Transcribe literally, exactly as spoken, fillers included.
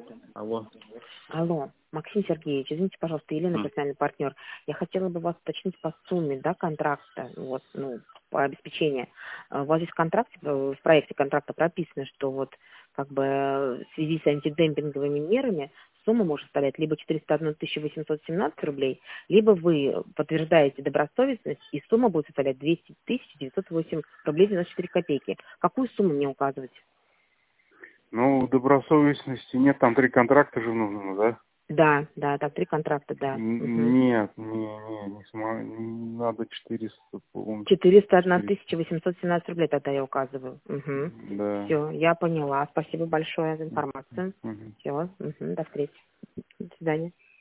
Алло. Алло, Максим Сергеевич, извините, пожалуйста, Елена, М. персональный партнер. Я хотела бы вас уточнить по сумме, да, контракта, вот, ну, по обеспечению. А У вас здесь в контракте, э, в проекте контракта прописано, что вот как бы э, в связи с антидемпинговыми мерами сумма может составлять либо четыреста одна тысяча восемьсот семнадцать рублей, либо вы подтверждаете добросовестность, и сумма будет составлять двести тысяч девятьсот восемь рублей девяносто четыре копейки. Какую сумму мне указывать? Ну, добросовестности нет, там три контракта же нужно, да? Да, да, так, три контракта, да. Мгм. Н- Нет, не, не, не, сма- не надо четыреста, по-моему, четыреста одна четыреста. тысяча восемьсот семнадцать рублей тогда я указываю. Угу. Да. Все, я поняла. Спасибо большое за информацию. Мгм. Все, угу. До встречи. До свидания.